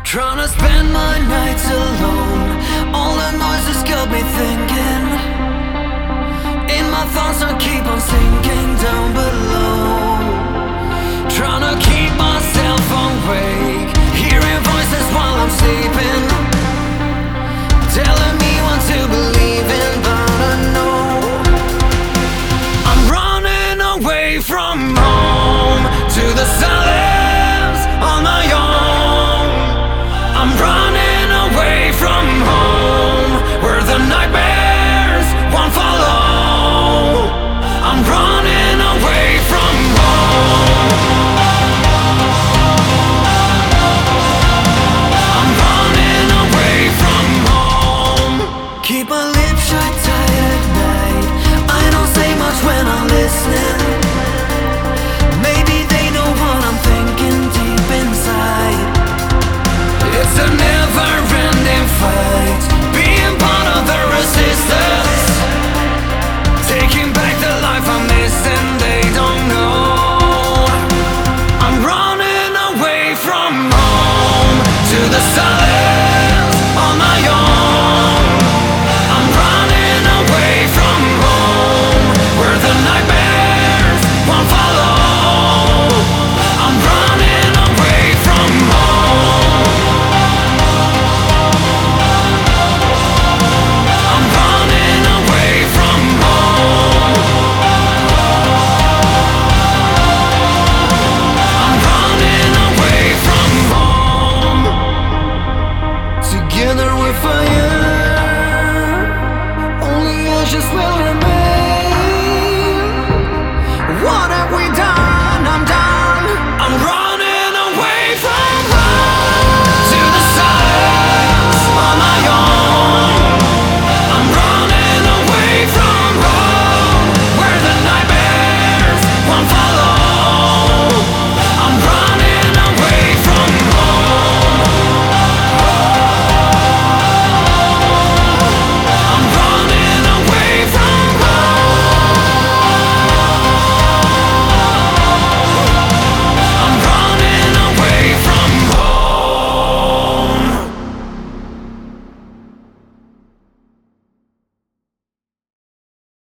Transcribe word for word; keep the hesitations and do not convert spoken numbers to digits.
Trying to spend my nights alone. All the noises got me thinking. In my thoughts I keep on sinking down below. Trying to keep myself awake, hearing voices while I'm sleeping, telling me what to believe in, but I know I'm running away from home.